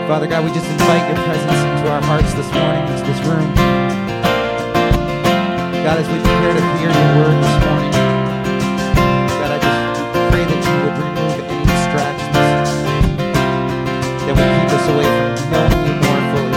Father God, we just invite your presence into our hearts this morning, into this room. God, as we prepare to hear your word this morning, God, I just pray that you would remove any distractions that would keep us away from knowing you more fully.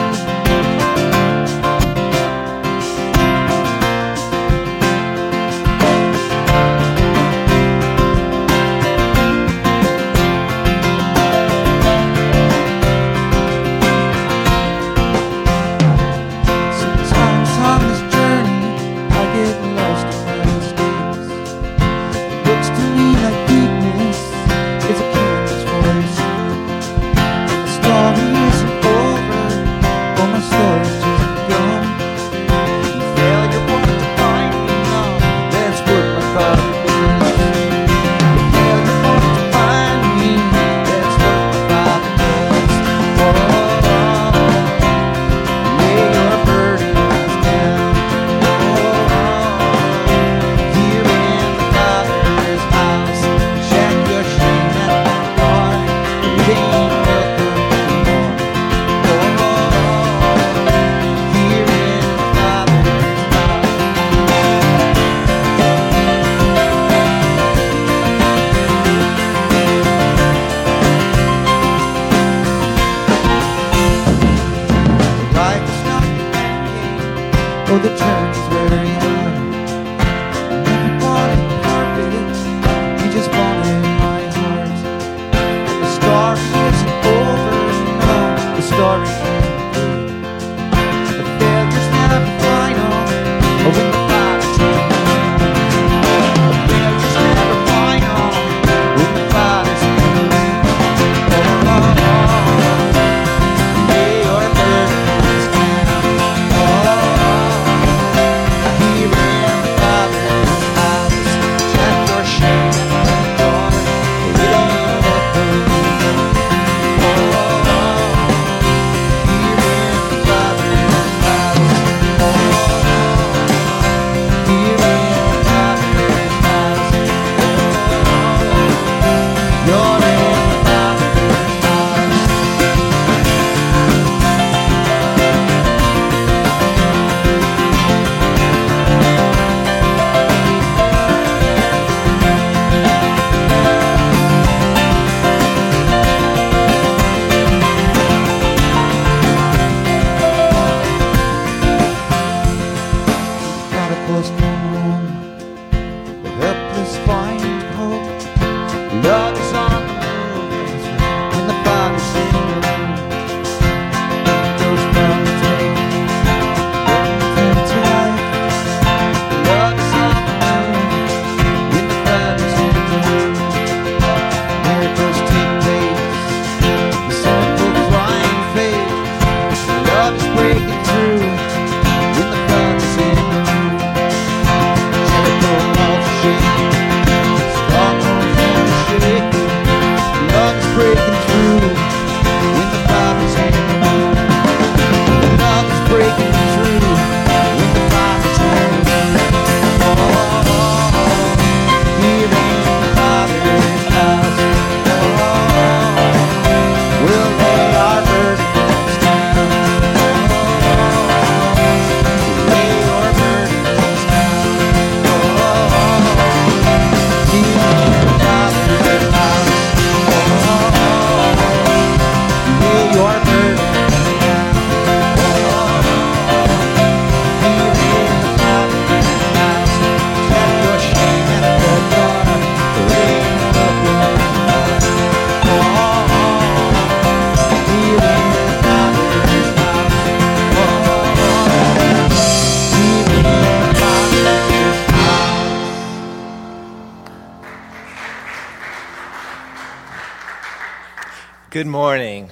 Good morning.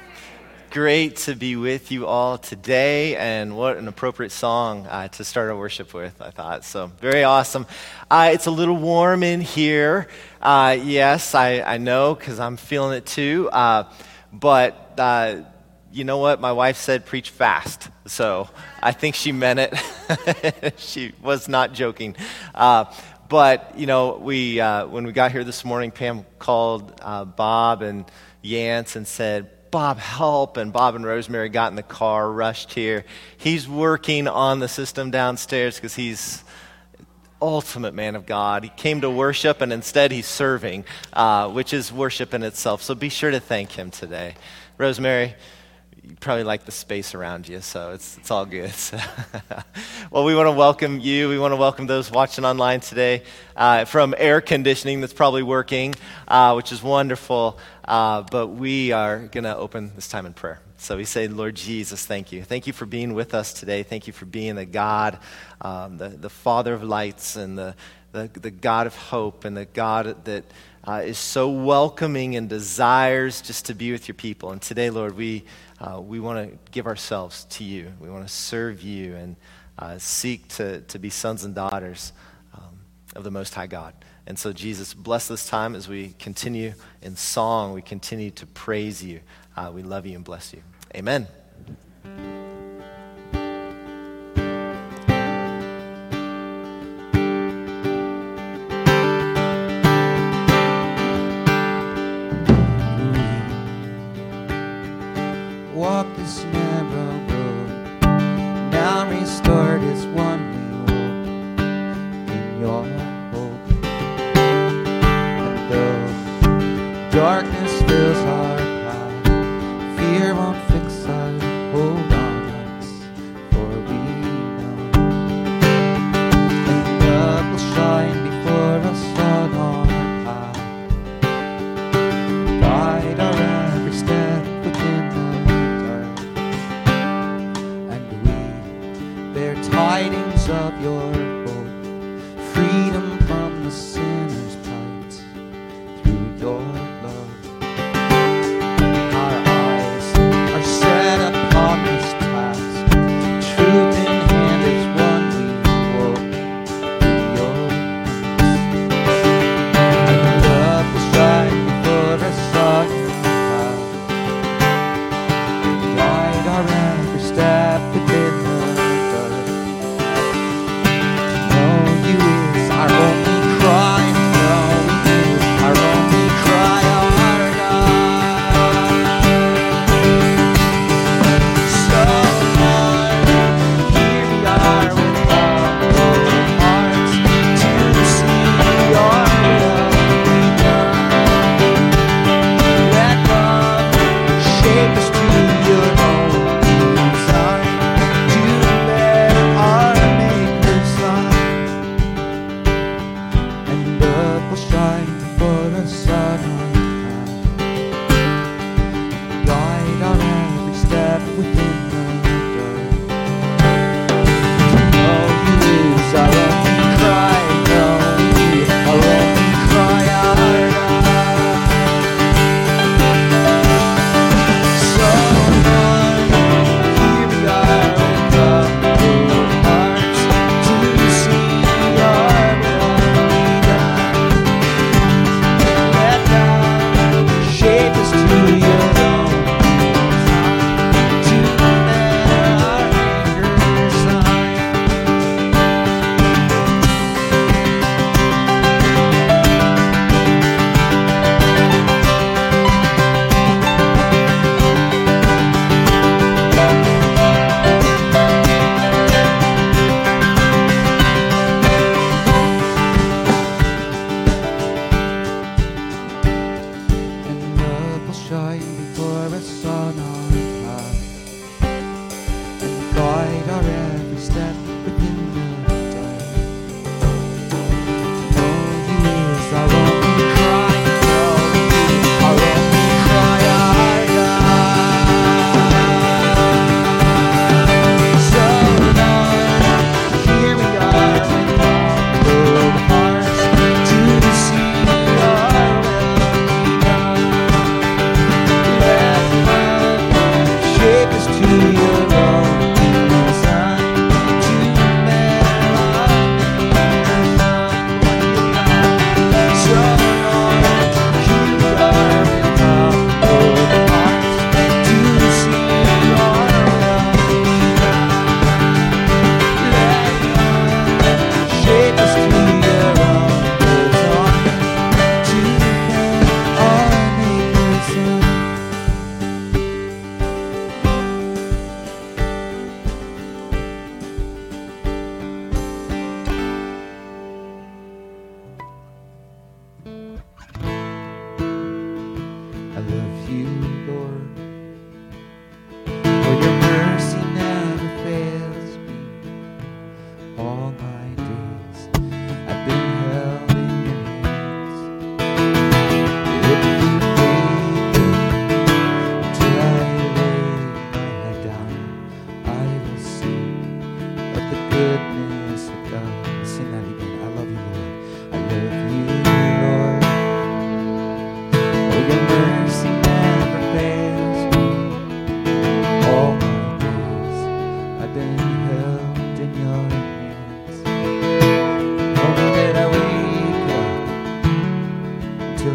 Great to be with you all today, and what an appropriate song to start our worship with, I thought. So, very awesome. It's a little warm in here. Yes, I know, because I'm feeling it too. But you know what? My wife said preach fast, so I think she meant it. She was not joking. But, you know, when we got here this morning, Pam called Bob and Yance and said, Bob, help. And Bob and Rosemary got in the car, rushed here. He's working on the system downstairs because he's ultimate man of God. He came to worship, and instead he's serving, which is worship in itself. So be sure to thank him today. Rosemary, you probably like the space around you, so it's all good. Well, we want to welcome you. We want to welcome those watching online today from air conditioning that's probably working, which is wonderful. But we are going to open this time in prayer. So we say, Lord Jesus, thank you. Thank you for being with us today. Thank you for being the God, the Father of lights, and the God of hope, and the God that is so welcoming and desires just to be with your people. And today, Lord, we want to give ourselves to you. We want to serve you and seek to be sons and daughters of the Most High God. And so, Jesus, bless this time as we continue in song. We continue to praise you. We love you and bless you. Amen. Walk this narrow road, now restored is one we walk in your hope. And though darkness fills our path, fear won't fix our hold on us, for we know. And love will shine before us on our path, guide our every step within the tidings of your hope, freedom from the sinner's plight through your love.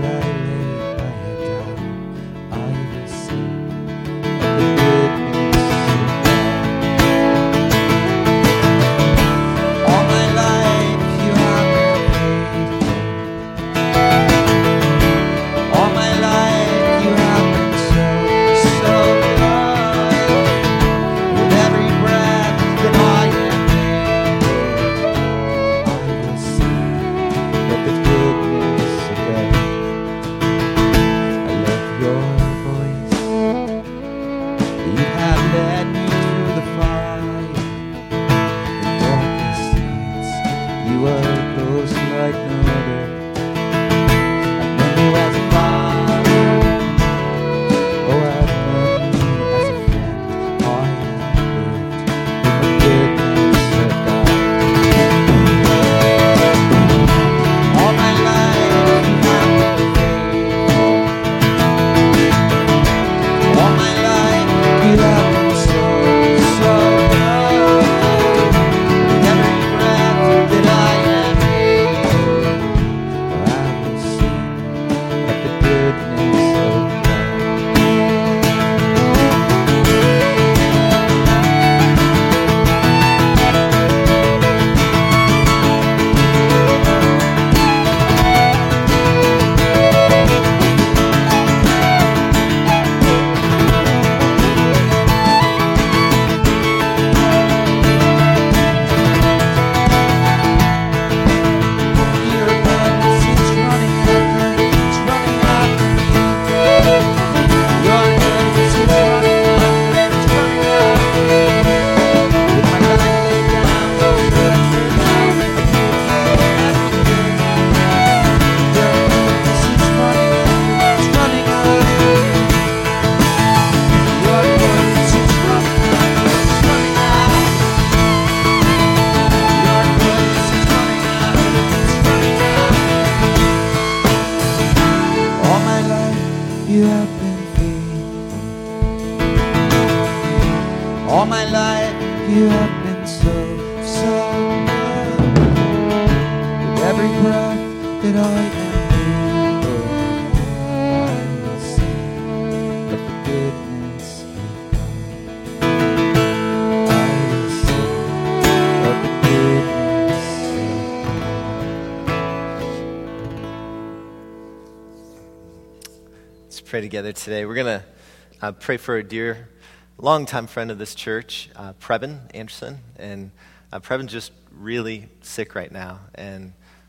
Pray together today. We're going to pray for a dear, longtime friend of this church, Preben Anderson. And Preben's just really sick right now, and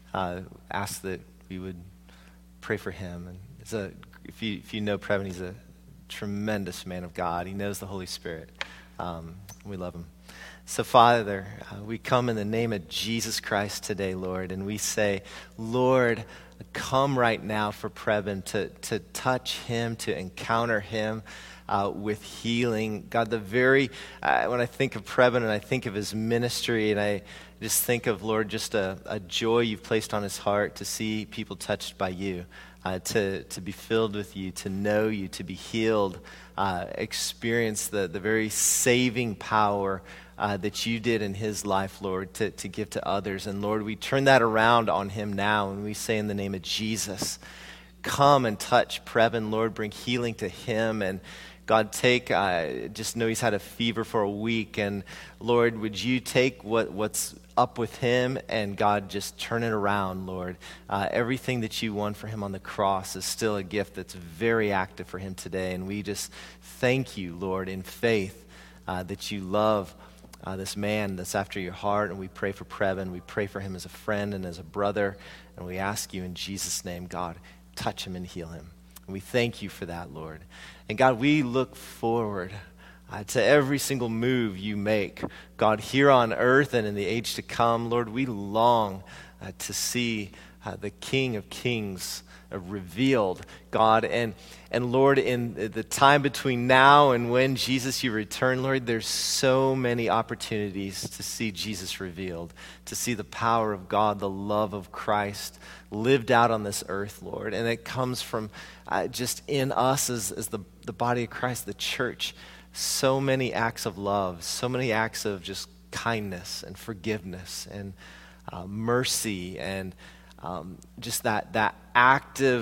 ask that we would pray for him. And if you know Preben, he's a tremendous man of God. He knows the Holy Spirit. We love him. So, Father, we come in the name of Jesus Christ today, Lord, and we say, Lord, come right now for Preben to touch him, to encounter him with healing. God, when I think of Preben and I think of his ministry, and I just think of, Lord, just a joy you've placed on his heart to see people touched by you, to be filled with you, to know you, to be healed, experience the very saving power that you did in his life, Lord, to give to others. And Lord, we turn that around on him now, and we say in the name of Jesus, come and touch Preben, Lord, bring healing to him. And God, just know he's had a fever for a week, and Lord, would you take what's up with him, and God, just turn it around, Lord. Everything that you won for him on the cross is still a gift that's very active for him today, and we just thank you, Lord, in faith that you love this man that's after your heart, and we pray for Preben. We pray for him as a friend and as a brother, and we ask you in Jesus' name, God, touch him and heal him. And we thank you for that, Lord. And God, we look forward to every single move you make, God, here on earth and in the age to come. Lord, we long to see the King of Kings revealed, God. And Lord, in the time between now and when, Jesus, you return, Lord, there's so many opportunities to see Jesus revealed, to see the power of God, the love of Christ lived out on this earth, Lord. And it comes from just in us as the body of Christ, the church, so many acts of love, so many acts of just kindness and forgiveness and mercy, and just that active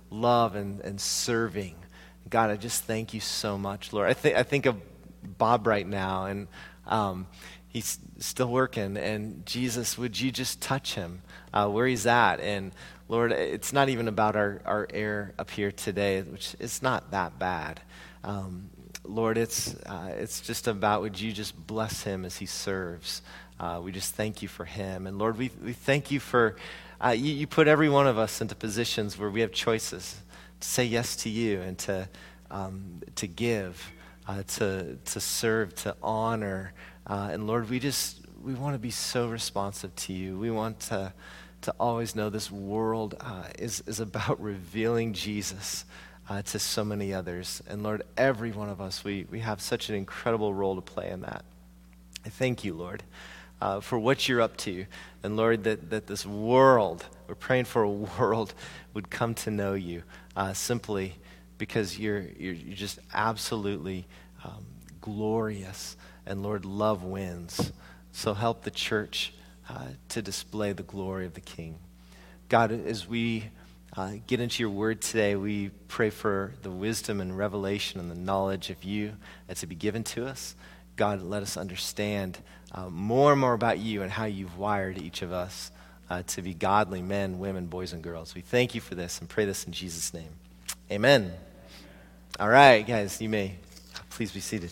love and serving. God, I just thank you so much, Lord. I think of Bob right now, and he's still working. And Jesus, would you just touch him where he's at? And Lord, it's not even about our air up here today, which is not that bad. Lord, it's just about, would you just bless him as he serves? We just thank you for him. And Lord, we thank you for, you put every one of us into positions where we have choices to say yes to you and to give, to serve, to honor. And Lord, we want to be so responsive to you. We want to always know this world is about revealing Jesus to so many others. And Lord, every one of us, we have such an incredible role to play in that. I thank you, Lord, for what you're up to. And Lord, that this world, we're praying for a world, would come to know you simply because you're just absolutely glorious. And Lord, love wins. So help the church to display the glory of the King. God, as we get into your word today, we pray for the wisdom and revelation and the knowledge of you that's to be given to us. God, let us understand more and more about you and how you've wired each of us to be godly men, women, boys, and girls. We thank you for this and pray this in Jesus' name. Amen. All right, guys, you may please be seated.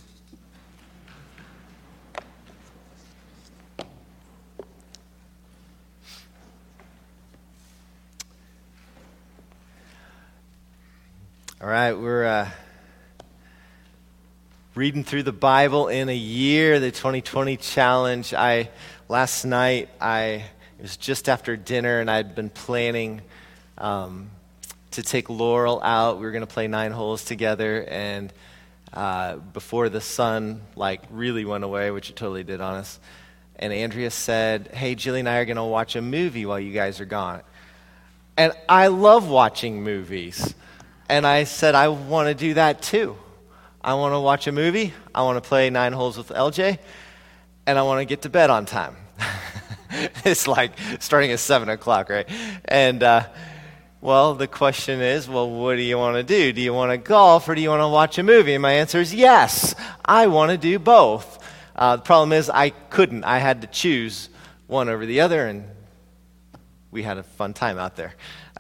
All right, we're reading through the Bible in a year, the 2020 challenge. Last night, it was just after dinner, and I'd been planning to take Laurel out. We were going to play 9 holes together, and before the sun really went away, which it totally did on us, and Andrea said, "Hey, Jilly and I are going to watch a movie while you guys are gone." And I love watching movies. And I said, I want to do that too. I want to watch a movie. I want to play 9 holes with LJ. And I want to get to bed on time. It's like starting at 7 o'clock, right? And, the question is, what do you want to do? Do you want to golf or do you want to watch a movie? And my answer is yes. I want to do both. The problem is I couldn't. I had to choose one over the other, and we had a fun time out there.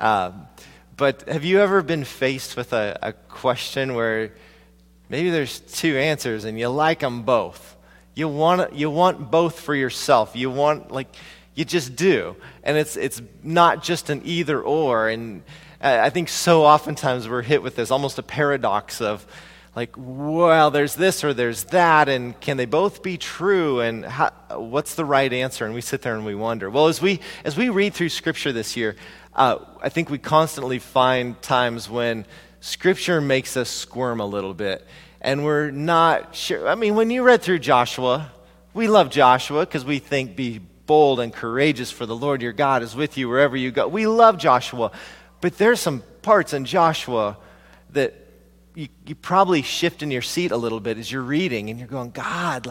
But have you ever been faced with a question where maybe there's 2 answers and you like them both? You want both for yourself. You just do. And it's not just an either or. And I think so oftentimes we're hit with this, almost a paradox of there's this or there's that, and can they both be true? And what's the right answer? And we sit there and we wonder. Well, as we read through Scripture this year, I think we constantly find times when Scripture makes us squirm a little bit, and we're not sure. I mean, when you read through Joshua, we love Joshua because we think be bold and courageous, for the Lord your God is with you wherever you go. We love Joshua, but there's some parts in Joshua that you probably shift in your seat a little bit as you're reading, and you're going, God,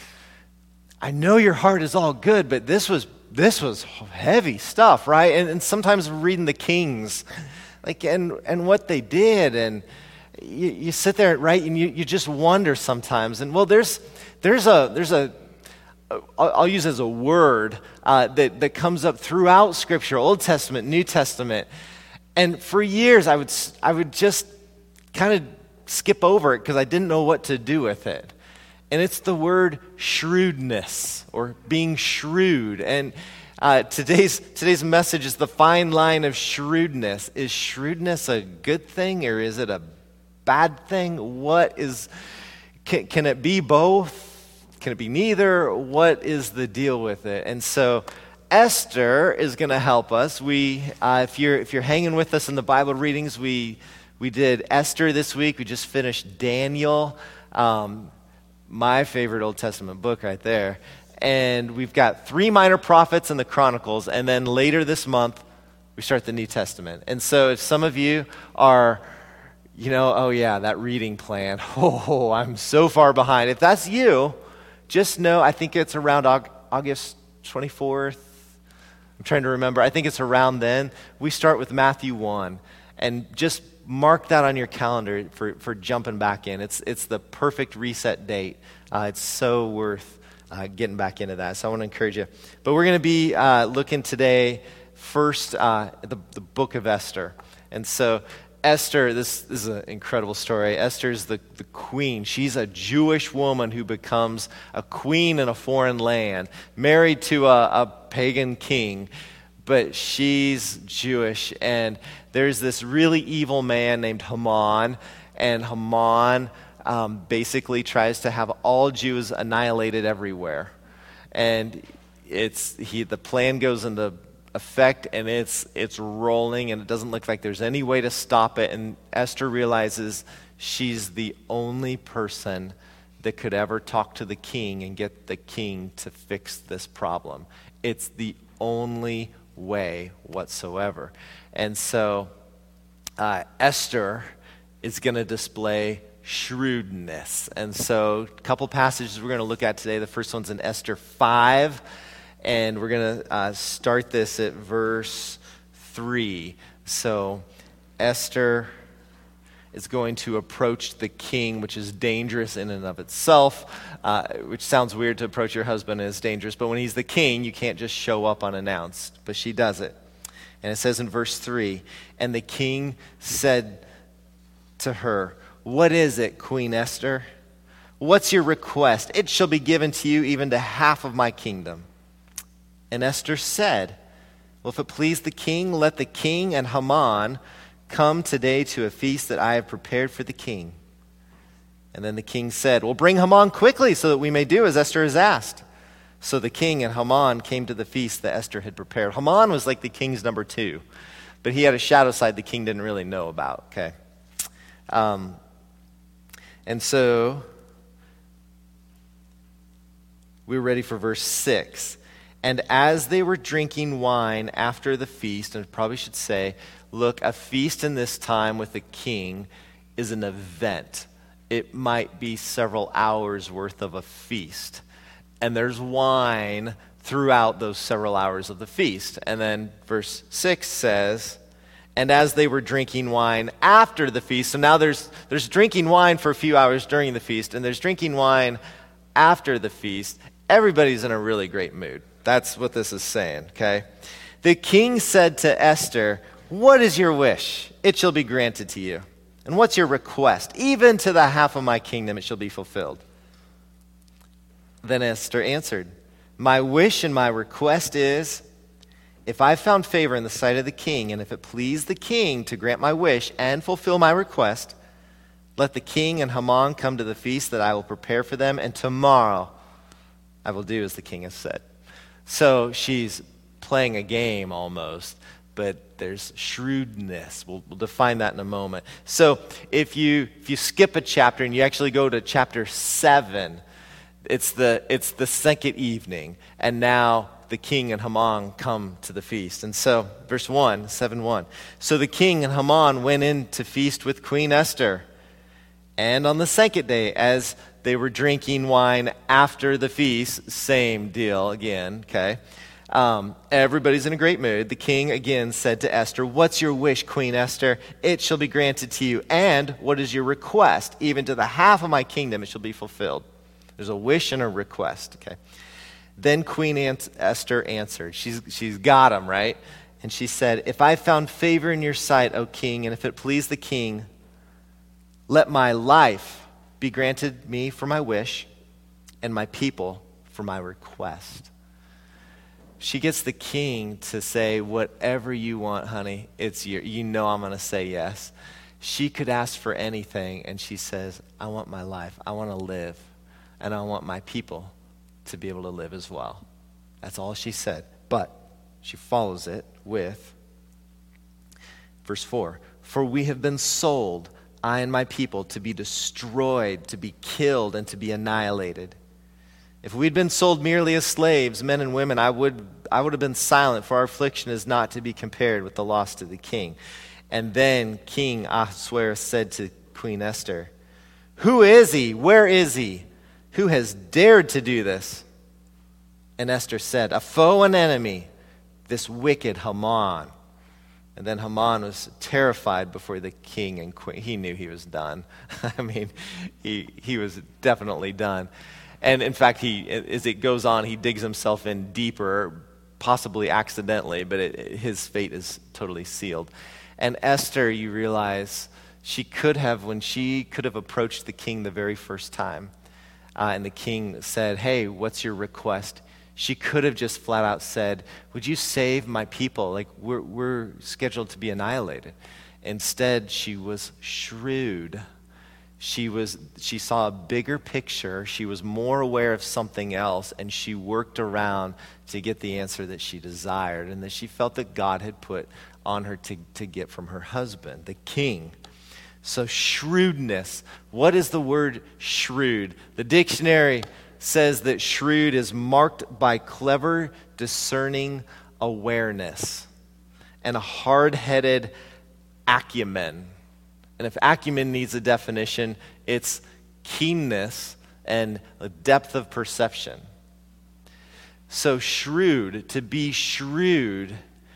I know your heart is all good, but this was heavy stuff, right? And sometimes reading the Kings, and what they did, and you sit there, right, and you just wonder sometimes. And there's a I'll use as a word that comes up throughout Scripture, Old Testament, New Testament, and for years I would just kind of skip over it because I didn't know what to do with it. And it's the word shrewdness, or being shrewd. And today's message is the fine line of shrewdness. Is shrewdness a good thing, or is it a bad thing? Can it be both? Can it be neither? What is the deal with it? And so Esther is going to help us. If you're hanging with us in the Bible readings, we did Esther this week. We just finished Daniel, my favorite Old Testament book right there. And we've got 3 minor prophets and the Chronicles. And then later this month, we start the New Testament. And so if some of you are, that reading plan, I'm so far behind. If that's you, just know, I think it's around August 24th. I'm trying to remember. I think it's around then. We start with Matthew 1. And just mark that on your calendar for jumping back in. It's the perfect reset date. It's so worth getting back into that. So I want to encourage you. But we're going to be looking today first at the book of Esther. And so Esther, this is an incredible story. Esther's the queen. She's a Jewish woman who becomes a queen in a foreign land, married to a pagan king, but she's Jewish. And there's this really evil man named Haman, and Haman basically tries to have all Jews annihilated everywhere. And the plan goes into effect, and it's rolling, and it doesn't look like there's any way to stop it. And Esther realizes she's the only person that could ever talk to the king and get the king to fix this problem. It's the only way whatsoever. And so Esther is going to display shrewdness. And so a couple passages we're going to look at today. The first one's in Esther 5. And we're going to start this at verse 3. So Esther is going to approach the king, which is dangerous in and of itself, which sounds weird to approach your husband as dangerous. But when he's the king, you can't just show up unannounced. But she does it. And it says in verse 3, "And the king said to her, 'What is it, Queen Esther? What's your request? It shall be given to you even to half of my kingdom.' And Esther said, 'Well, if it please the king, let the king and Haman come today to a feast that I have prepared for the king.' And then the king said, 'Well, bring Haman quickly so that we may do as Esther has asked.' So the king and Haman came to the feast that Esther had prepared." Haman was like the king's number 2, but he had a shadow side the king didn't really know about, okay? And so we're ready for verse 6. "And as they were drinking wine after the feast," and I probably should say, look, a feast in this time with the king is an event. It might be several hours worth of a feast. And there's wine throughout those several hours of the feast. And then verse 6 says, "And as they were drinking wine after the feast," so now there's drinking wine for a few hours during the feast, and there's drinking wine after the feast. Everybody's in a really great mood. That's what this is saying, okay? "The king said to Esther, 'What is your wish? It shall be granted to you. And what's your request? Even to the half of my kingdom it shall be fulfilled.' Then Esther answered, 'My wish and my request is, if I found favor in the sight of the king, and if it please the king to grant my wish and fulfill my request, let the king and Haman come to the feast that I will prepare for them, and tomorrow I will do as the king has said.'" So she's playing a game almost, but there's shrewdness. We'll define that in a moment. So if you skip a chapter and you actually go to chapter 7, it's the second evening, and now the king and Haman come to the feast. And so verse 1, 7:1. "So the king and Haman went in to feast with Queen Esther. And on the second day, as they were drinking wine after the feast," same deal again, okay? Everybody's in a great mood. "The king again said to Esther, 'What's your wish, Queen Esther? It shall be granted to you. And what is your request? Even to the half of my kingdom it shall be fulfilled.'" There's a wish and a request, okay? "Then Queen Esther answered." She's got him, right? And she said, "If I found favor in your sight, O king, and if it please the king, let my life be granted me for my wish, and my people for my request." She gets the king to say, "Whatever you want, honey, it's you know I'm going to say yes." She could ask for anything, and she says, "I want my life. I want to live, and I want my people to be able to live as well." That's all she said. But she follows it with verse 4. "For we have been sold, I and my people, to be destroyed, to be killed, and to be annihilated. If we'd been sold merely as slaves, men and women, I would have been silent, for our affliction is not to be compared with the loss to the king." And then King Ahasuerus said to Queen Esther, "Who is he? Where is he? Who has dared to do this?" And Esther said, "A foe and enemy, this wicked Haman." And then Haman was terrified before the king and queen. He knew he was done. I mean, he was definitely done. And in fact, as it goes on, he digs himself in deeper, possibly accidentally, but his fate is totally sealed. And Esther, you realize, when she could have approached the king the very first time, and the king said, hey, what's your request? She could have just flat out said, would you save my people? Like, we're scheduled to be annihilated. Instead, she was shrewd. She saw a bigger picture. She was more aware of something else, and she worked around to get the answer that she desired and that she felt that God had put on her to get from her husband, the king. So shrewdness. What is the word shrewd? The dictionary says that shrewd is marked by clever, discerning awareness and a hard-headed acumen. And if acumen needs a definition, it's keenness and a depth of perception. So to be shrewd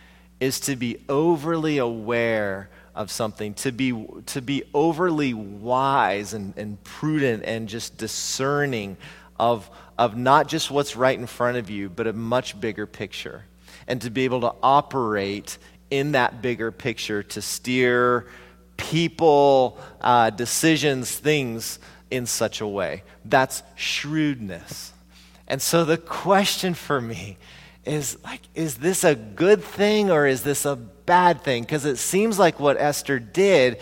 is to be overly aware of something, to be overly wise and prudent and just discerning of not just what's right in front of you, but a much bigger picture. And to be able to operate in that bigger picture to steer people, decisions, things in such a way. That's shrewdness. And so the question for me is this a good thing or is this a bad thing? Because it seems like what Esther did,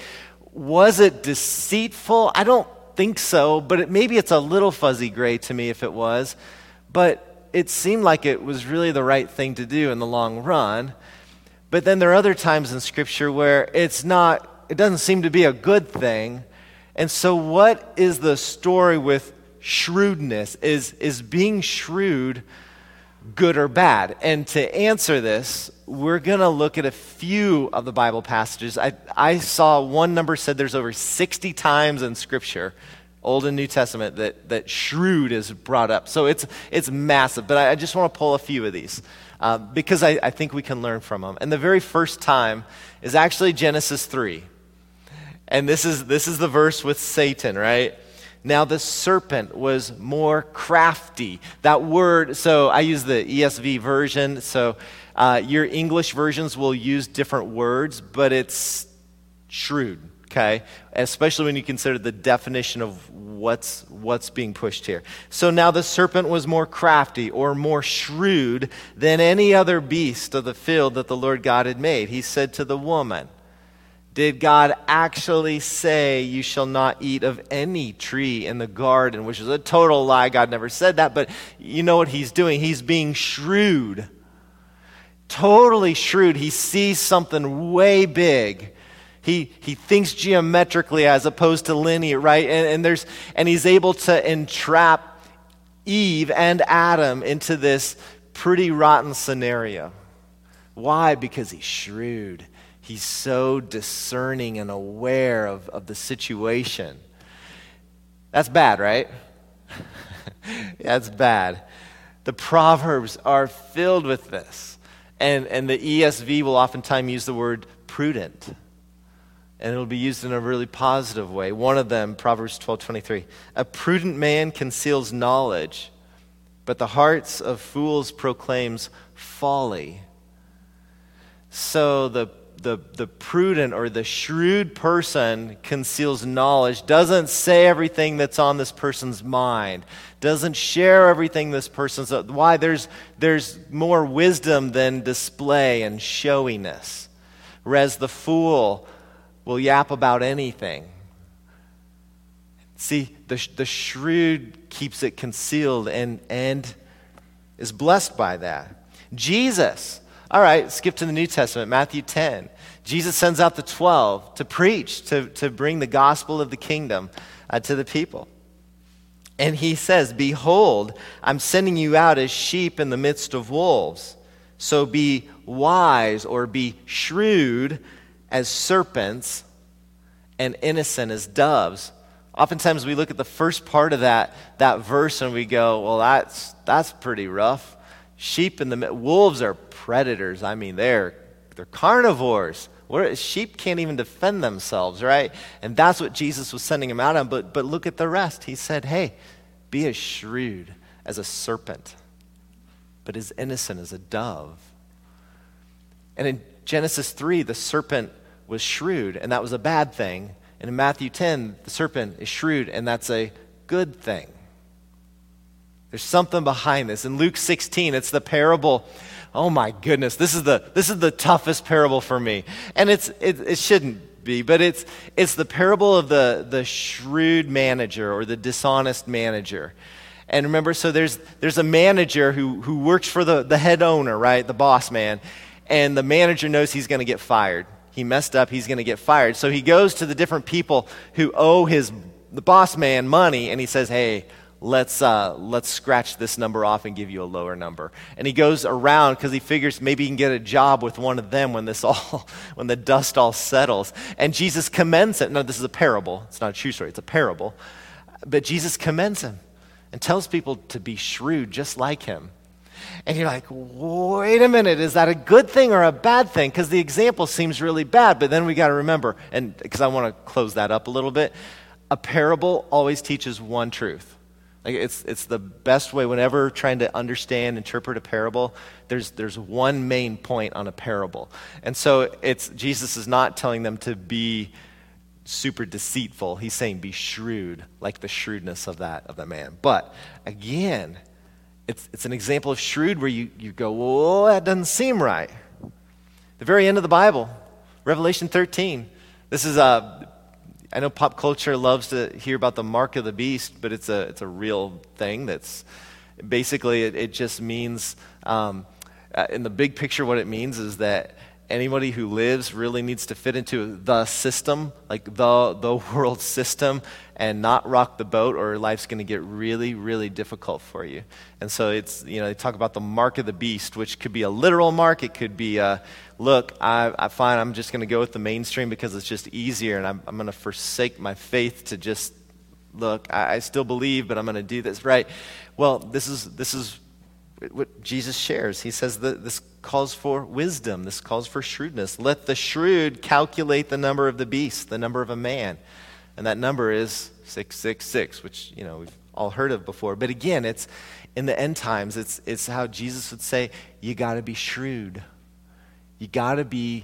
was it deceitful? I don't think so, but maybe it's a little fuzzy gray to me if it was. But it seemed like it was really the right thing to do in the long run. But then there are other times in Scripture where it doesn't seem to be a good thing. And so what is the story with shrewdness? Is being shrewd good or bad? And to answer this, we're going to look at a few of the Bible passages. I saw one number said there's over 60 times in Scripture, Old and New Testament, that shrewd is brought up. So it's massive, but I just want to pull a few of these because I think we can learn from them. And the very first time is actually Genesis 3. And this is the verse with Satan, right? Now the serpent was more crafty. That word, so I use the ESV version, so your English versions will use different words, but it's shrewd, okay? Especially when you consider the definition of what's being pushed here. So now the serpent was more crafty or more shrewd than any other beast of the field that the Lord God had made. He said to the woman, did God actually say you shall not eat of any tree in the garden, which is a total lie. God never said that, but you know what he's doing. He's being shrewd, totally shrewd. He sees something way big. He thinks geometrically as opposed to linear, right? And he's able to entrap Eve and Adam into this pretty rotten scenario. Why? Because he's shrewd. He's so discerning and aware of the situation. That's bad, right? That's bad. The Proverbs are filled with this. And the ESV will oftentimes use the word prudent. And it'll be used in a really positive way. One of them, Proverbs 12:23. A prudent man conceals knowledge, but the hearts of fools proclaims folly. So the prudent or the shrewd person conceals knowledge, doesn't say everything that's on this person's mind, doesn't share everything this person's... Why? There's more wisdom than display and showiness. Whereas the fool will yap about anything. See, the shrewd keeps it concealed and is blessed by that. Jesus... All right, skip to the New Testament, Matthew 10. Jesus sends out the 12 to preach, to bring the gospel of the kingdom to the people. And he says, behold, I'm sending you out as sheep in the midst of wolves. So be wise or be shrewd as serpents and innocent as doves. Oftentimes we look at the first part of that verse and we go, well, that's pretty rough. Wolves are predators. I mean, they're they're carnivores. Sheep can't even defend themselves, right? And that's what Jesus was sending him out on. But look at the rest. He said, hey, be as shrewd as a serpent, but as innocent as a dove. And in Genesis 3, the serpent was shrewd, and that was a bad thing. And in Matthew 10, the serpent is shrewd, and that's a good thing. There's something behind this. In Luke 16, it's the parable. Oh my goodness, this is the toughest parable for me. And it shouldn't be, but it's the parable of the shrewd manager or the dishonest manager. And remember, so there's a manager who works for the head owner, right? The boss man. And the manager knows he's going to get fired. He messed up, he's going to get fired. So he goes to the different people who owe the boss man money, and he says, hey, let's scratch this number off and give you a lower number. And he goes around because he figures maybe he can get a job with one of them when the dust all settles. And Jesus commends him. No, this is a parable. It's not a true story. It's a parable. But Jesus commends him and tells people to be shrewd just like him. And you're like, wait a minute, is that a good thing or a bad thing? Because the example seems really bad, but then we got to remember, and because I want to close that up a little bit, a parable always teaches one truth. Like it's the best way whenever trying to understand, interpret a parable, there's one main point on a parable. And so Jesus is not telling them to be super deceitful. He's saying be shrewd, like the shrewdness of that man. But again, it's an example of shrewd where you go, whoa, that doesn't seem right. The very end of the Bible, Revelation 13. This is I know pop culture loves to hear about the mark of the beast, but it's a real thing. That's basically it just means in the big picture, what it means is that anybody who lives really needs to fit into the system, like the world system, and not rock the boat, or life's going to get really, really difficult for you. And so they talk about the mark of the beast, which could be a literal mark. It could be look, I find I'm just going to go with the mainstream because it's just easier, and I'm going to forsake my faith to just look. I still believe, but I'm going to do this right. Well, this is what Jesus shares. He says that this calls for wisdom. This calls for shrewdness. Let the shrewd calculate the number of the beast, the number of a man. And that number is 666, which, we've all heard of before. But again, it's in the end times, it's how Jesus would say, you got to be shrewd. You got to be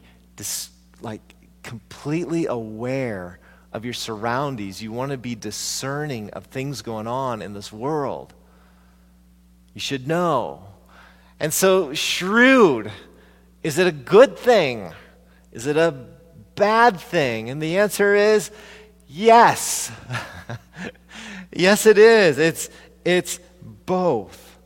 completely aware of your surroundings. You want to be discerning of things going on in this world. You should know. And so, shrewd, is it a good thing? Is it a bad thing? And the answer is yes. Yes, it is. It's both.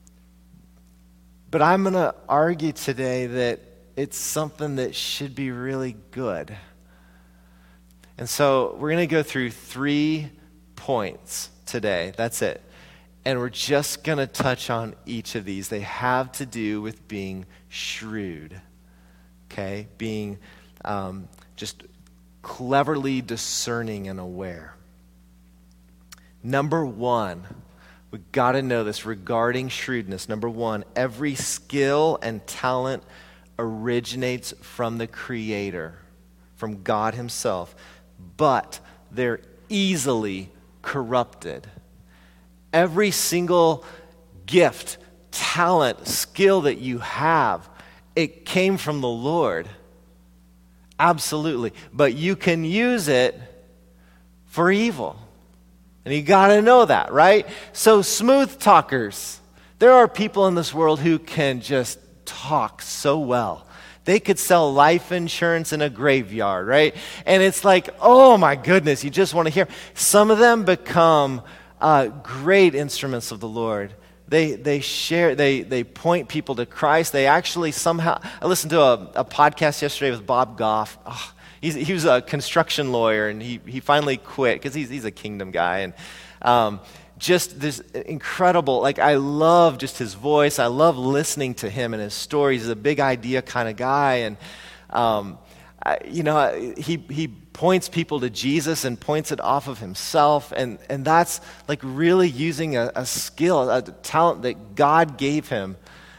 But I'm going to argue today that it's something that should be really good. And so we're going to go through 3 points today. That's it. And we're just going to touch on each of these. They have to do with being shrewd, okay? Being just cleverly discerning and aware. Number 1, we've got to know this regarding shrewdness. Number 1, every skill and talent originates from the Creator, from God Himself, but they're easily corrupted. Every single gift, talent, skill that you have, it came from the Lord. Absolutely. But you can use it for evil. And you got to know that, right? So smooth talkers. There are people in this world who can just talk so well. They could sell life insurance in a graveyard, right? And it's like, oh my goodness, you just want to hear. Some of them become great instruments of the Lord. They share, they point people to Christ. They actually somehow, I listened to a podcast yesterday with Bob Goff. Oh, he was a construction lawyer, and he finally quit because he's a kingdom guy. And just this incredible, I love just his voice. I love listening to him and his stories. He's a big idea kind of guy. And, he points people to Jesus and points it off of himself. And that's really using a skill, a talent that God gave him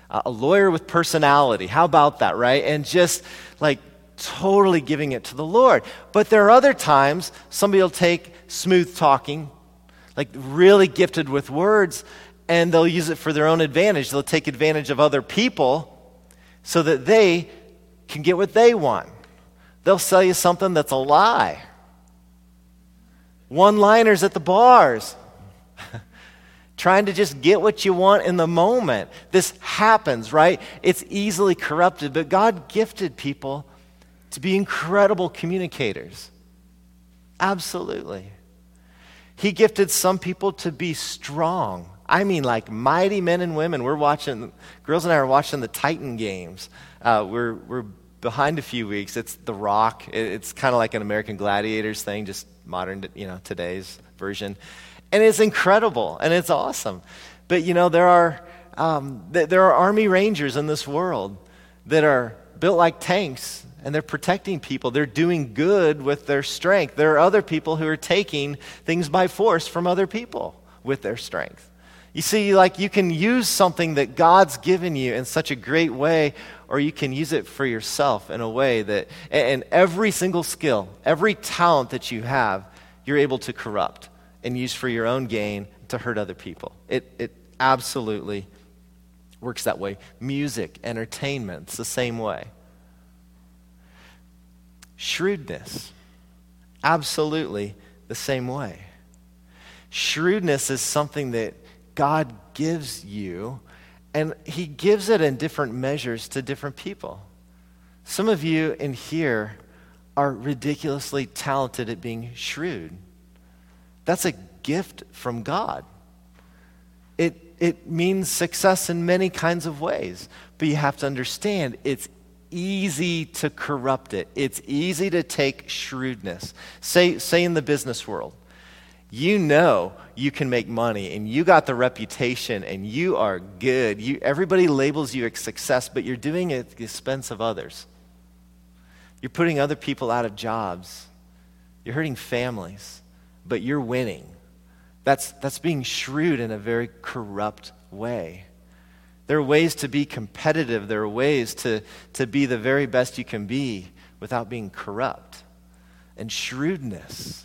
a lawyer with personality. How about that, right? And just like totally giving it to the Lord. But there are other times somebody will take smooth talking, like really gifted with words, and they'll use it for their own advantage. They'll take advantage of other people so that they can get what they want. They'll sell you something that's a lie. One-liners at the bars. Trying to just get what you want in the moment. This happens, right? It's easily corrupted, but God gifted people to be incredible communicators. Absolutely. He gifted some people to be strong. I mean, like mighty men and women. Girls and I are watching the Titan games. We're behind a few weeks. It's The Rock. It's kind of like an American Gladiators thing, just modern, today's version. And it's incredible, and it's awesome. But, there are Army Rangers in this world that are built like tanks, and they're protecting people. They're doing good with their strength. There are other people who are taking things by force from other people with their strength. You see, like you can use something that God's given you in such a great way, or you can use it for yourself in a way that, and every single skill, every talent that you have, you're able to corrupt and use for your own gain to hurt other people. It absolutely works that way. Music, entertainment, it's the same way. Shrewdness, absolutely the same way. Shrewdness is something that God gives you, and he gives it in different measures to different people. Some of you in here are ridiculously talented at being shrewd. That's a gift from God. It means success in many kinds of ways, but you have to understand it's easy to corrupt it. It's easy to take shrewdness. Say in the business world, you know you can make money and you got the reputation and you are good. Everybody labels you a success, but you're doing it at the expense of others. You're putting other people out of jobs. You're hurting families, but you're winning. That's being shrewd in a very corrupt way. There are ways to be competitive. There are ways to be the very best you can be without being corrupt. And shrewdness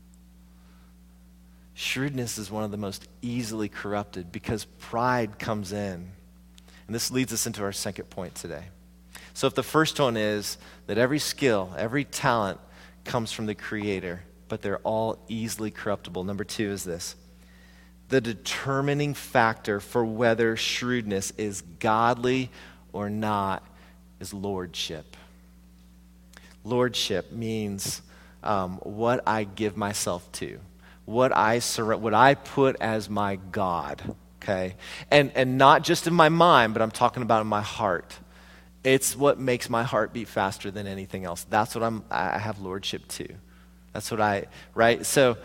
is one of the most easily corrupted because pride comes in. And this leads us into our second point today. So if the first one is that every skill, every talent comes from the Creator, but they're all easily corruptible. Number two is this. The determining factor for whether shrewdness is godly or not is lordship. Lordship means what I give myself to, what I put as my God, okay? And not just in my mind, but I'm talking about in my heart. It's what makes my heart beat faster than anything else. That's what I have lordship to. That's what right? So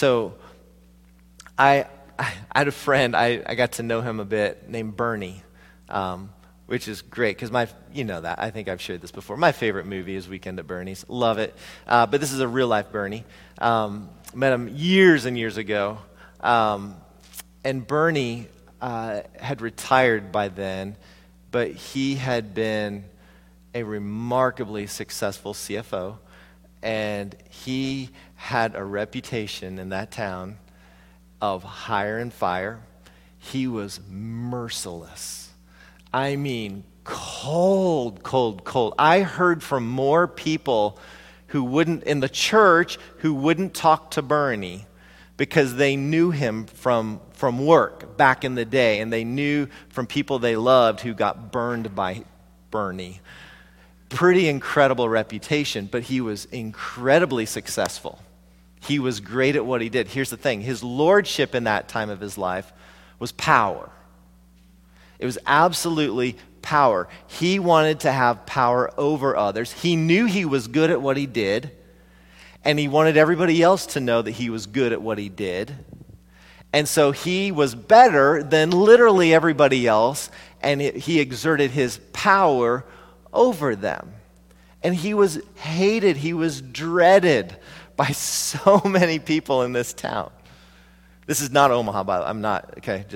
I had a friend, I got to know him a bit, named Bernie, which is great, because that, I think I've shared this before. My favorite movie is Weekend at Bernie's. Love it. But this is a real-life Bernie. Met him years and years ago. And Bernie had retired by then, but he had been a remarkably successful CFO, and he had a reputation in that town of hire and fire. He was merciless. I mean, cold. I heard from more people in the church who wouldn't talk to Bernie because they knew him from work back in the day, and they knew from people they loved who got burned by Bernie. Pretty incredible reputation, but he was incredibly successful. He was great at what he did. Here's the thing. His lordship in that time of his life was power. It was absolutely power. He wanted to have power over others. He knew he was good at what he did, and he wanted everybody else to know that he was good at what he did. And so he was better than literally everybody else, and he exerted his power over them. And he was hated. He was dreaded by so many people in this town. This is not Omaha, by the way. I'm not, okay, just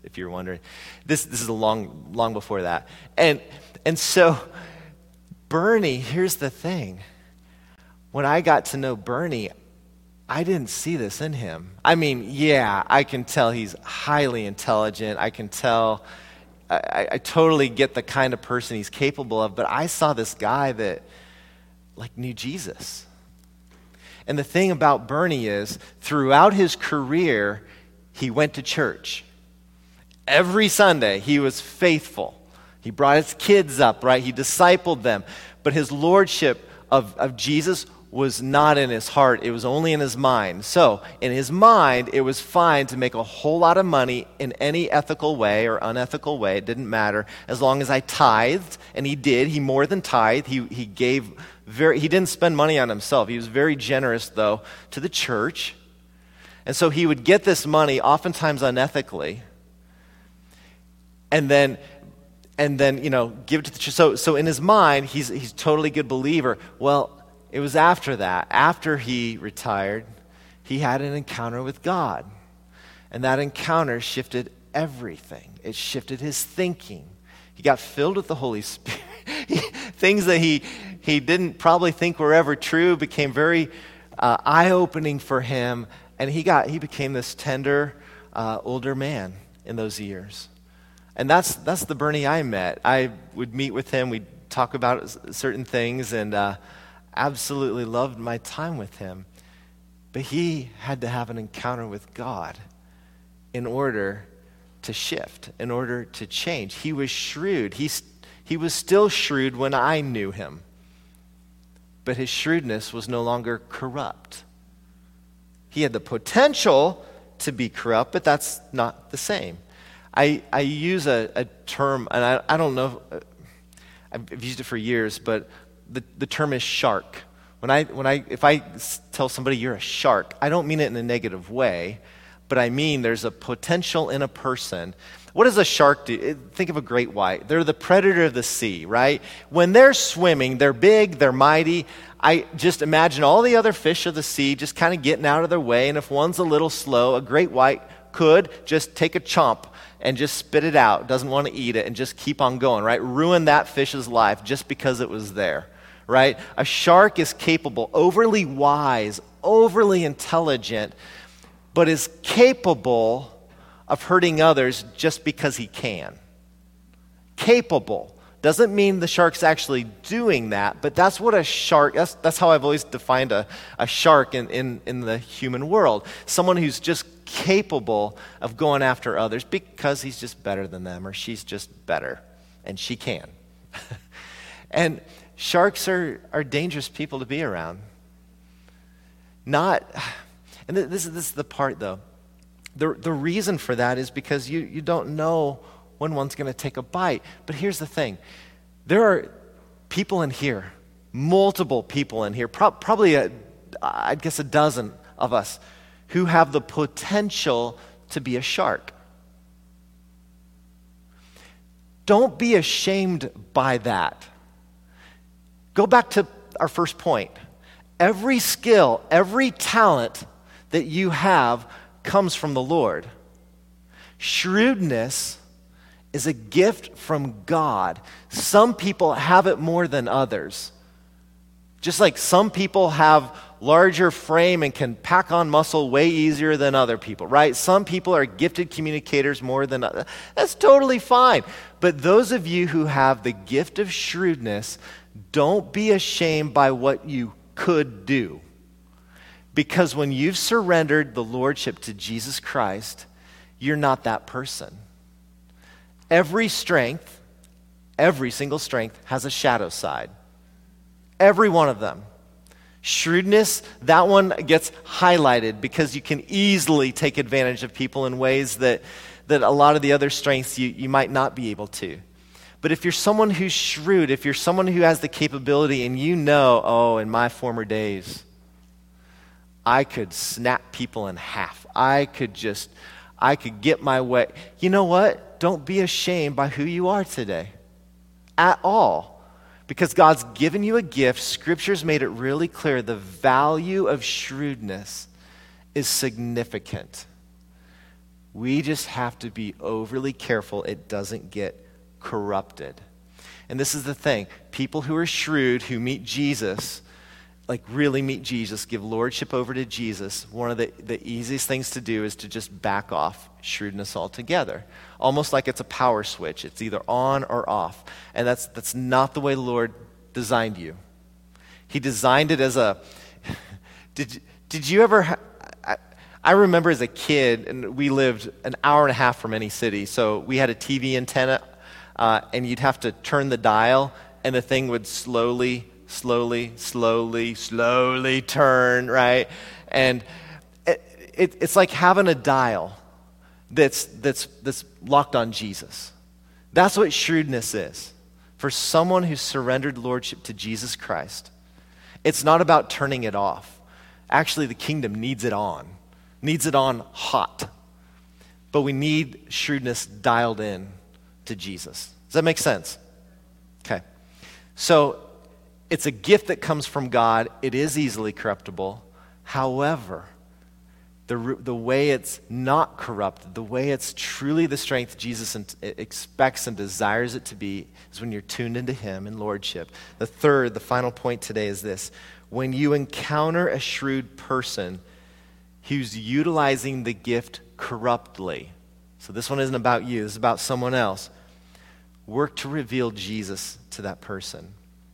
if you're wondering. This is long before that. And so Bernie, here's the thing. When I got to know Bernie, I didn't see this in him. I mean, yeah, I can tell he's highly intelligent. I can tell, I totally get the kind of person he's capable of, but I saw this guy that knew Jesus. And the thing about Bernie is, throughout his career, he went to church. Every Sunday, he was faithful. He brought his kids up, right? He discipled them. But his lordship of Jesus was not in his heart. It was only in his mind. So, in his mind, it was fine to make a whole lot of money in any ethical way or unethical way. It didn't matter. As long as I tithed, and he did. He more than tithed. He gave he didn't spend money on himself. He was very generous, though, to the church. And so he would get this money, oftentimes unethically, and then give it to the church. So in his mind, he's totally good believer. Well, it was after that, after he retired, he had an encounter with God. And that encounter shifted everything. It shifted his thinking. He got filled with the Holy Spirit. Things that he didn't probably think were ever true became very eye-opening for him. And he became this tender, older man in those years. And that's the Bernie I met. I would meet with him. We'd talk about certain things, and absolutely loved my time with him. But he had to have an encounter with God in order to shift, in order to change. He was shrewd. He was still shrewd when I knew him. But his shrewdness was no longer corrupt. He had the potential to be corrupt, but that's not the same. I use a term, and I don't know, I've used it for years, but the term is shark. If I tell somebody you're a shark, I don't mean it in a negative way, but I mean there's a potential in a person. What does a shark do? Think of a great white. They're the predator of the sea, right? When they're swimming, they're big, they're mighty. I just imagine all the other fish of the sea just kind of getting out of their way, and if one's a little slow, a great white could just take a chomp and just spit it out, doesn't want to eat it, and just keep on going, right? Ruin that fish's life just because it was there, right? A shark is capable, overly wise, overly intelligent, but is capable of hurting others just because he can. Capable. Doesn't mean the shark's actually doing that, but that's what a shark, that's how I've always defined a shark in the human world. Someone who's just capable of going after others because he's just better than them, or she's just better, and she can. And sharks are dangerous people to be around. And this is the part, though. The reason for that is because you don't know when one's going to take a bite. But here's the thing. There are people in here, multiple people in here, probably I'd guess a dozen of us, who have the potential to be a shark. Don't be ashamed by that. Go back to our first point. Every skill, every talent that you have comes from the Lord. Shrewdness is a gift from God. Some people have it more than others. Just like some people have larger frame and can pack on muscle way easier than other people, right? Some people are gifted communicators more than others. That's totally fine. But those of you who have the gift of shrewdness, don't be ashamed by what you could do. Because when you've surrendered the lordship to Jesus Christ, you're not that person. Every strength, every single strength has a shadow side. Every one of them. Shrewdness, that one gets highlighted because you can easily take advantage of people in ways that a lot of the other strengths you might not be able to. But if you're someone who's shrewd, if you're someone who has the capability and you know, in my former days, I could snap people in half. I could get my way. You know what? Don't be ashamed by who you are today at all. Because God's given you a gift. Scripture's made it really clear. The value of shrewdness is significant. We just have to be overly careful it doesn't get corrupted. And this is the thing. People who are shrewd, who meet Jesus, like really meet Jesus, give lordship over to Jesus, one of the easiest things to do is to just back off shrewdness altogether. Almost like it's a power switch. It's either on or off. And that's not the way the Lord designed you. He designed it as a... Did you ever... I remember as a kid, and we lived an hour and a half from any city, so we had a TV antenna, and you'd have to turn the dial, and the thing would slowly turn, right? And it's like having a dial that's locked on Jesus. That's what shrewdness is. For someone who's surrendered lordship to Jesus Christ, it's not about turning it off. Actually, the kingdom needs it on hot. But we need shrewdness dialed in to Jesus. Does that make sense? Okay. So it's a gift that comes from God. It is easily corruptible. However, the way it's not corrupted, the way it's truly the strength Jesus expects and desires it to be, is when you're tuned into Him in lordship. The final point today is this. When you encounter a shrewd person who's utilizing the gift corruptly, so this one isn't about you, this is about someone else, work to reveal Jesus to that person.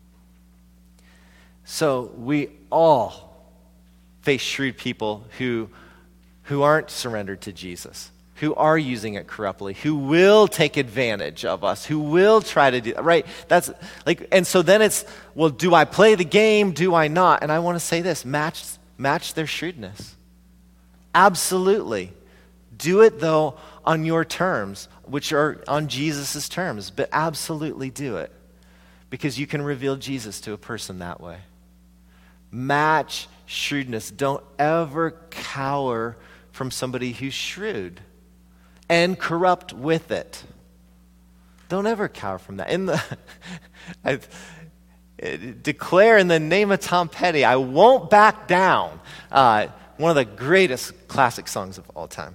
So we all face shrewd people who aren't surrendered to Jesus, who are using it corruptly, who will take advantage of us, who will try to do, right? That's like, and so then it's, well, do I play the game? Do I not? And I want to say this, match their shrewdness. Absolutely. Do it though on your terms, which are on Jesus' terms, but absolutely do it because you can reveal Jesus to a person that way. Match shrewdness. Don't ever cower from somebody who's shrewd and corrupt with it. Don't ever cower from that. Declare in the name of Tom Petty, I won't back down. One of the greatest classic songs of all time.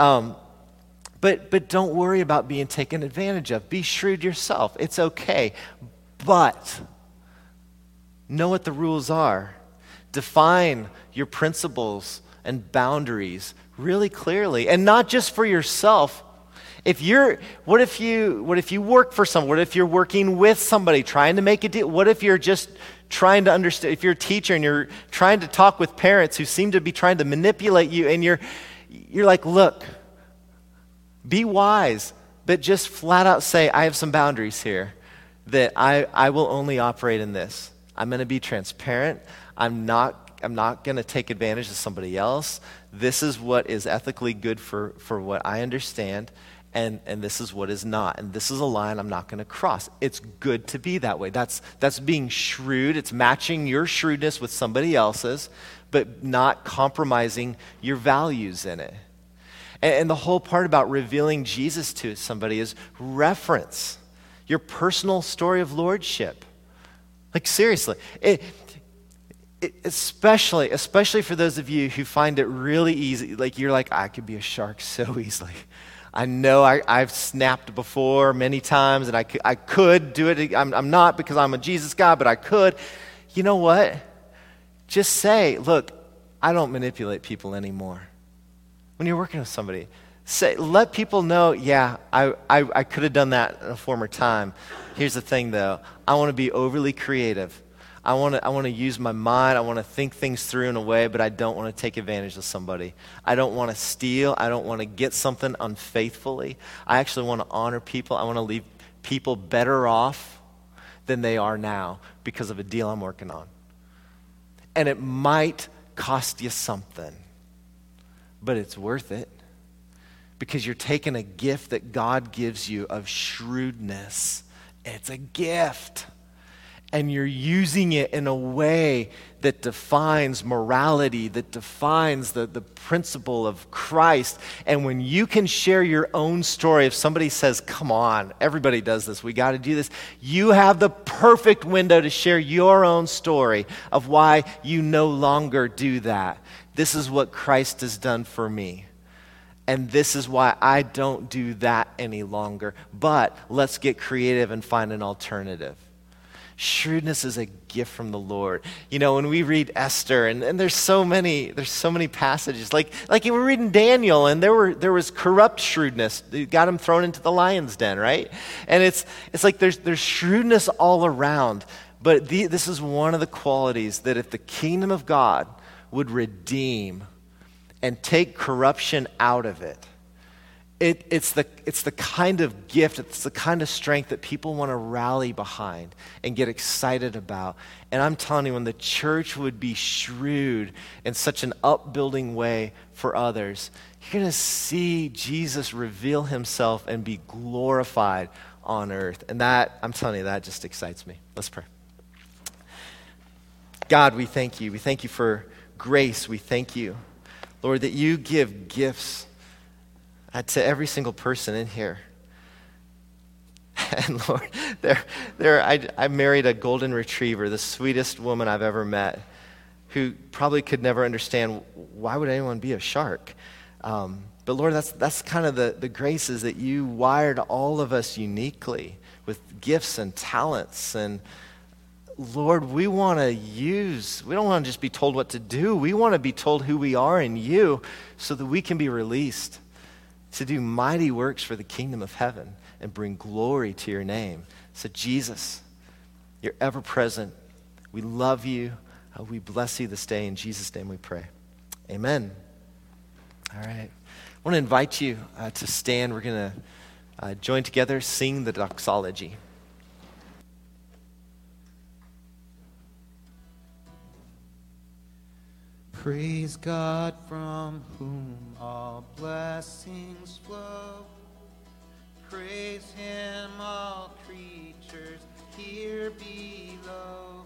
But don't worry about being taken advantage of. Be shrewd yourself. It's okay. But know what the rules are. Define your principles and boundaries really clearly, and not just for yourself. What if you work for someone? What if you're working with somebody trying to make a deal? What if you're just trying to understand? If you're a teacher and you're trying to talk with parents who seem to be trying to manipulate you, and you're like, look, be wise, but just flat out say, I have some boundaries here that I will only operate in this. I'm going to be transparent. I'm not going to take advantage of somebody else. This is what is ethically good for what I understand, and this is what is not. And this is a line I'm not going to cross. It's good to be that way. That's being shrewd. It's matching your shrewdness with somebody else's, but not compromising your values in it. And the whole part about revealing Jesus to somebody is reference your personal story of lordship. Like seriously, especially for those of you who find it really easy, like you're like, I could be a shark so easily. I know I've snapped before many times, and I could do it. I'm not because I'm a Jesus guy, but I could. You know what? Just say, look, I don't manipulate people anymore. When you're working with somebody, let people know, yeah, I could have done that in a former time. Here's the thing, though. I want to be overly creative. I want to use my mind. I want to think things through in a way, but I don't want to take advantage of somebody. I don't want to steal. I don't want to get something unfaithfully. I actually want to honor people. I want to leave people better off than they are now because of a deal I'm working on. And it might cost you something, but it's worth it because you're taking a gift that God gives you of shrewdness. It's a gift. And you're using it in a way that defines morality, that defines the principle of Christ. And when you can share your own story, if somebody says, come on, everybody does this, we got to do this, you have the perfect window to share your own story of why you no longer do that. This is what Christ has done for me. And this is why I don't do that any longer. But let's get creative and find an alternative. Shrewdness is a gift from the Lord. You know, when we read Esther, and there's so many passages. Like we're reading Daniel, and there was corrupt shrewdness. It got him thrown into the lion's den, right? And it's like there's shrewdness all around. But this is one of the qualities that if the kingdom of God would redeem and take corruption out of it, it's the kind of gift, it's the kind of strength that people want to rally behind and get excited about. And I'm telling you, when the church would be shrewd in such an upbuilding way for others, you're going to see Jesus reveal himself and be glorified on earth. And that, I'm telling you, that just excites me. Let's pray. God, we thank you. We thank you for grace. We thank you, Lord, that you give gifts to every single person in here. And Lord, I married a golden retriever, the sweetest woman I've ever met, who probably could never understand why would anyone be a shark. But Lord, that's kind of the grace is that you wired all of us uniquely with gifts and talents. And Lord, we don't want to just be told what to do. We want to be told who we are in you so that we can be released to do mighty works for the kingdom of heaven and bring glory to your name. So Jesus, you're ever present. We love you. We bless you this day. In Jesus' name we pray. Amen. All right. I want to invite you to stand. We're going to join together, sing the doxology. Praise God from whom all blessings flow. Praise him, all creatures here below.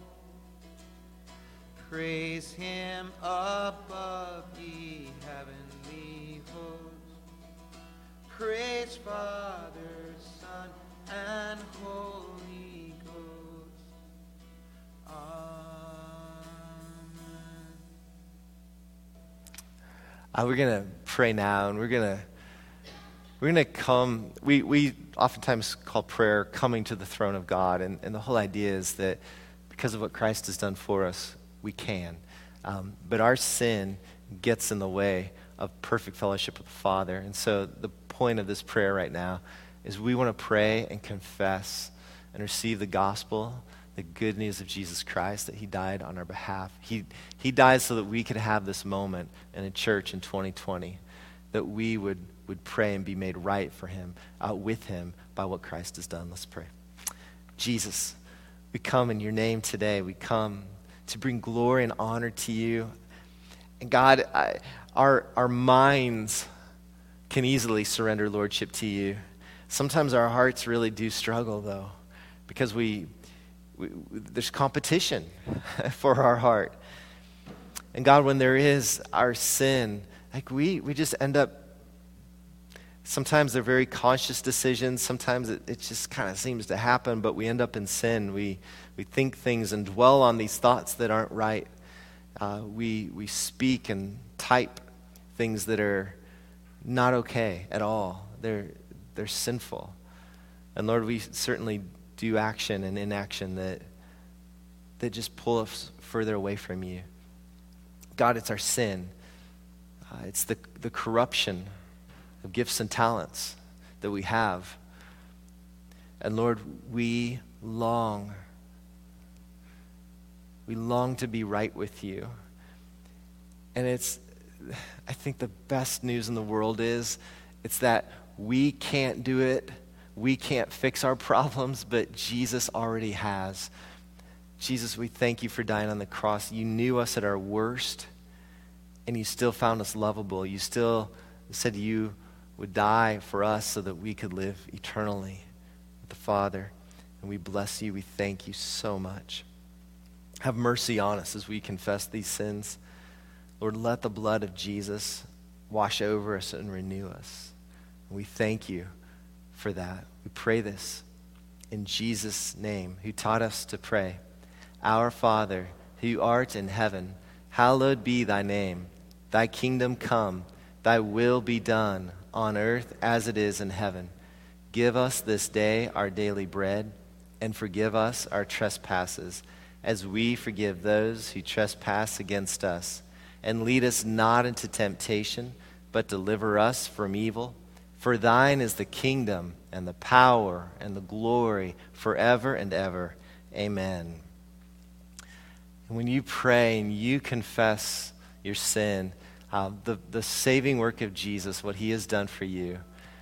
Praise him above, ye heavenly hosts. Praise Father, Son, and Holy Ghost. We're going to pray now, and we're going to come. We oftentimes call prayer coming to the throne of God, and the whole idea is that because of what Christ has done for us, we can. But our sin gets in the way of perfect fellowship with the Father. And so the point of this prayer right now is we want to pray and confess and receive the gospel, the good news of Jesus Christ, that he died on our behalf. He died so that we could have this moment in a church in 2020, that we would pray and be made right for him, with him, by what Christ has done. Let's pray. Jesus, we come in your name today. We come to bring glory and honor to you. And God, our minds can easily surrender lordship to you. Sometimes our hearts really do struggle, though, because there's competition for our heart. And God, when there is our sin, like we just end up, sometimes they're very conscious decisions. Sometimes it just kind of seems to happen, but we end up in sin. We think things and dwell on these thoughts that aren't right. We speak and type things that are not okay at all. They're sinful. And Lord, we certainly do action and inaction that just pull us further away from you. God, it's our sin. It's the corruption of gifts and talents that we have. And Lord, we long to be right with you. And I think the best news in the world is, it's that we can't do it. We can't fix our problems, but Jesus already has. Jesus, we thank you for dying on the cross. You knew us at our worst, and you still found us lovable. You still said you would die for us so that we could live eternally with the Father. And we bless you. We thank you so much. Have mercy on us as we confess these sins. Lord, let the blood of Jesus wash over us and renew us. And we thank you for that. We pray this in Jesus' name, who taught us to pray. Our Father, who art in heaven, hallowed be thy name. Thy kingdom come, Thy will be done on earth as it is in heaven. Give us this day our daily bread, and forgive us our trespasses, as we forgive those who trespass against us. And lead us not into temptation, but deliver us from evil. For thine is the kingdom, and the power, and the glory, forever and ever. Amen. And when you pray and you confess your sin, the saving work of Jesus, what he has done for you,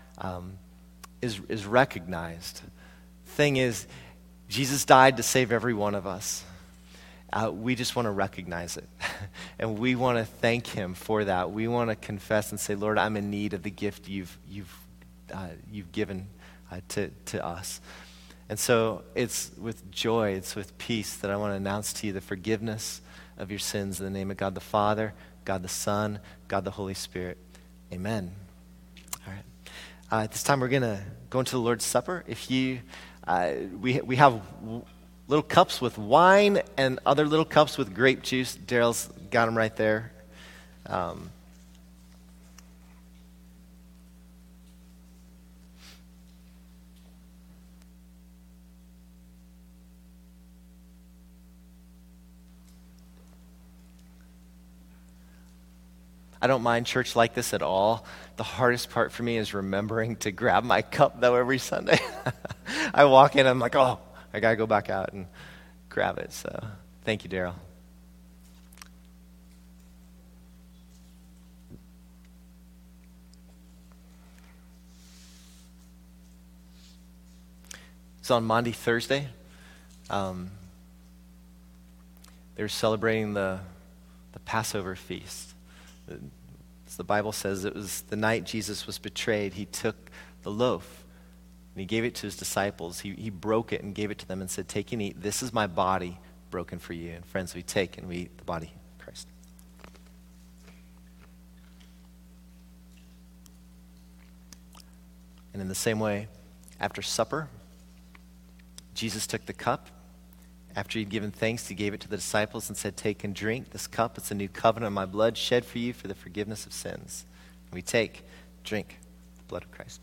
is recognized. Thing is, Jesus died to save every one of us. We just want to recognize it. And we want to thank him for that. We want to confess and say, Lord, I'm in need of the gift you've given to us. And so it's with joy, it's with peace that I want to announce to you the forgiveness of your sins in the name of God the Father, God the Son, God the Holy Spirit. Amen. All right. At this time, we're going to go into the Lord's Supper. If you, we have little cups with wine and other little cups with grape juice. Daryl's got them right there. I don't mind church like this at all. The hardest part for me is remembering to grab my cup, though, every Sunday. I walk in, I'm like, oh, I got to go back out and grab it. So thank you, Daryl. So on Maundy Thursday, they're celebrating the Passover feast. As the Bible says, it was the night Jesus was betrayed. He took the loaf and he gave it to his disciples. He broke it and gave it to them and said, take and eat. This is my body broken for you. And friends, we take and we eat the body of Christ. And in the same way, after supper, Jesus took the cup. After he'd given thanks, he gave it to the disciples and said, take and drink this cup. It's a new covenant of my blood shed for you for the forgiveness of sins. And we take, drink the blood of Christ.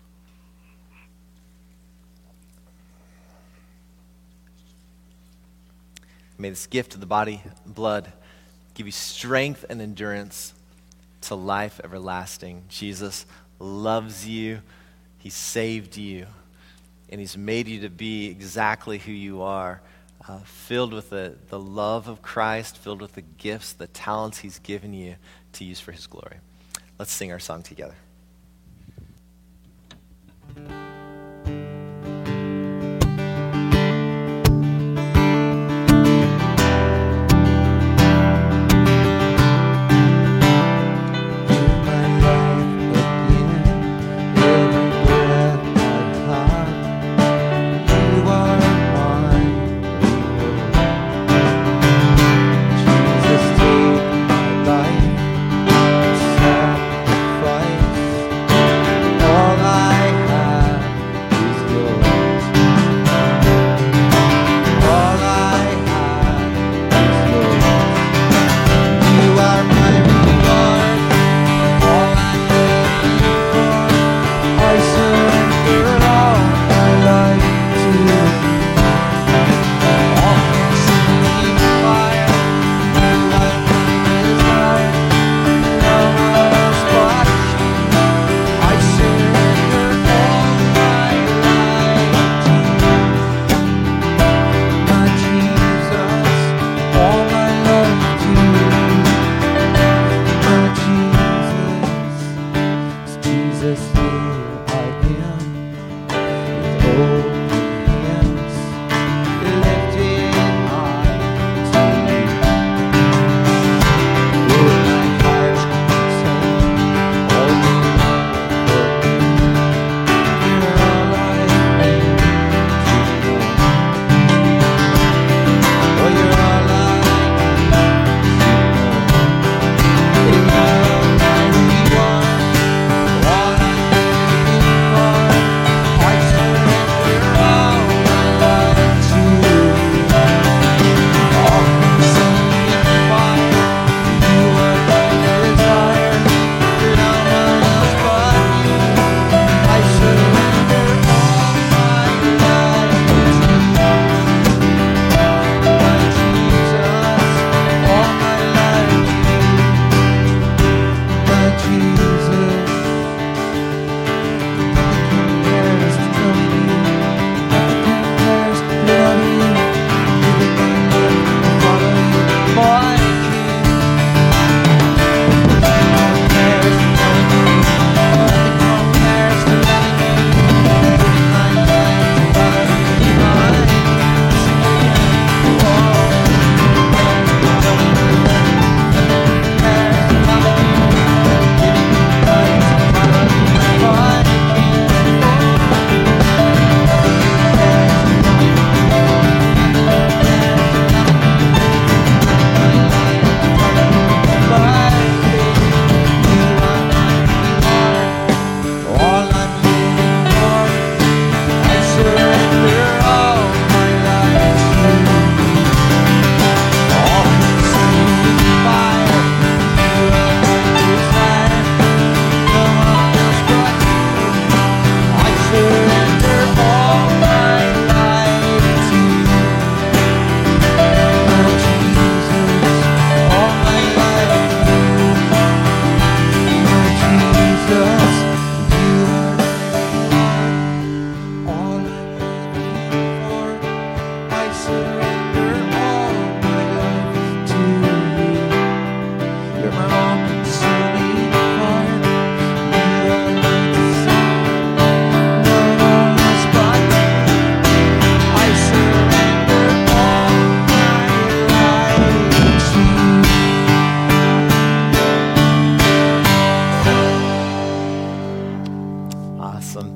May this gift of the body and blood give you strength and endurance to life everlasting. Jesus loves you. He saved you. And he's made you to be exactly who you are. Filled with the love of Christ, filled with the gifts, the talents he's given you to use for his glory. Let's sing our song together. Sacrifice.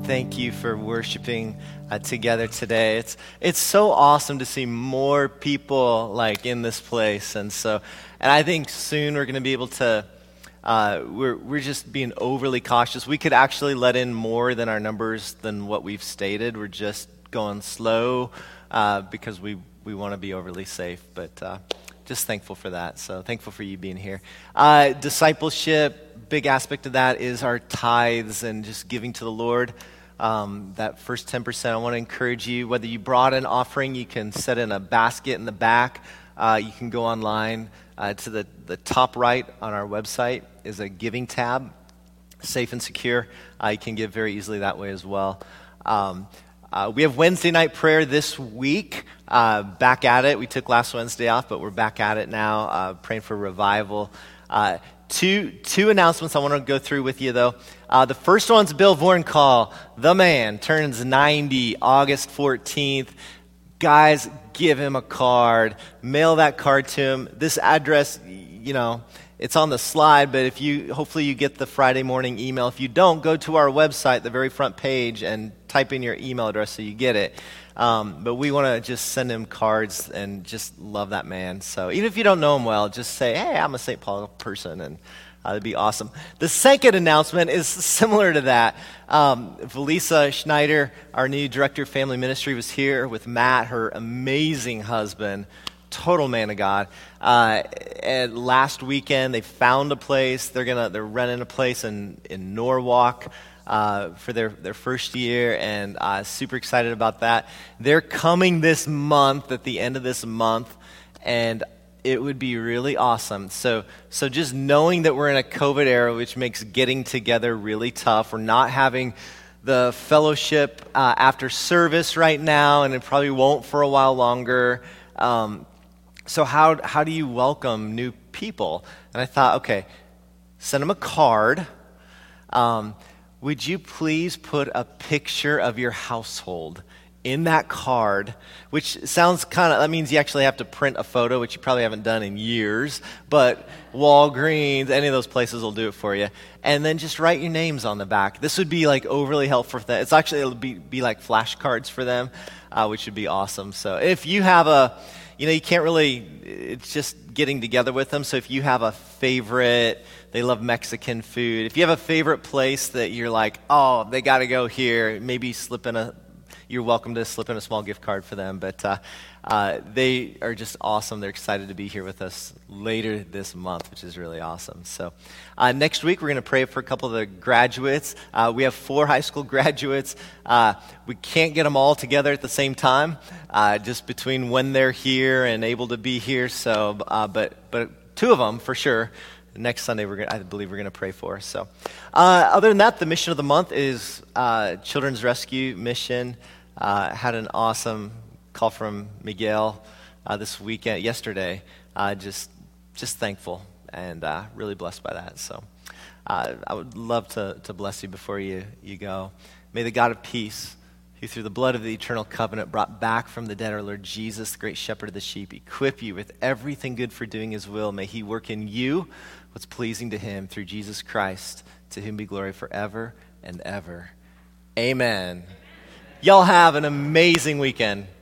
thank you for worshiping together today. It's so awesome to see more people like in this place, and I think soon we're going to be able to. We're just being overly cautious. We could actually let in more than our numbers than what we've stated. We're just going slow because we want to be overly safe, but just thankful for that. So thankful for you being here. Discipleship, big aspect of that is our tithes and just giving to the Lord. That first 10%, I want to encourage you, whether you brought an offering, you can set in a basket in the back. You can go online to the top right on our website is a giving tab, safe and secure. You can give very easily that way as well. We have Wednesday night prayer this week. Back at it. We took last Wednesday off, but we're back at it now, praying for revival. Two announcements I want to go through with you, though. The first one's Bill Vorncall, the man, turns 90 August 14th. Guys, give him a card. Mail that card to him. This address, it's on the slide, but hopefully you get the Friday morning email. If you don't, go to our website, the very front page, and type in your email address so you get it. But we want to just send him cards and just love that man. So even if you don't know him well, just say, hey, I'm a St. Paul person, and that'd be awesome. The second announcement is similar to that. Felisa Schneider, our new director of family ministry, was here with Matt, her amazing husband, total man of God. And last weekend, they found a place. They're renting a place in Norwalk for their first year, and super excited about that. They're coming this month, at the end of this month, and it would be really awesome. So just knowing that we're in a COVID era, which makes getting together really tough. We're not having the fellowship after service right now, and it probably won't for a while longer. So how do you welcome new people? And I thought, okay, send them a card. Would you please put a picture of your household in that card, which sounds that means you actually have to print a photo, which you probably haven't done in years, but Walgreens, any of those places will do it for you. And then just write your names on the back. This would be like overly helpful for them. It'll be like flashcards for them, which would be awesome. So if you have you can't really, it's just getting together with them. So if you have a favorite, they love Mexican food. If you have a favorite place that you're like, oh, they got to go here, maybe you're welcome to slip in a small gift card for them. But they are just awesome. They're excited to be here with us later this month, which is really awesome. So next week, we're going to pray for a couple of the graduates. We have 4 high school graduates. We can't get them all together at the same time, just between when they're here and able to be here. So, but 2 of them for sure. Next Sunday, I believe we're going to pray for. So, other than that, the mission of the month is Children's Rescue Mission. Had an awesome call from Miguel yesterday. Just thankful and really blessed by that. So, I would love to bless you before you go. May the God of peace, who through the blood of the eternal covenant brought back from the dead our Lord Jesus, the great shepherd of the sheep, equip you with everything good for doing his will. May he work in you what's pleasing to him through Jesus Christ, to whom be glory forever and ever. Amen. Y'all have an amazing weekend.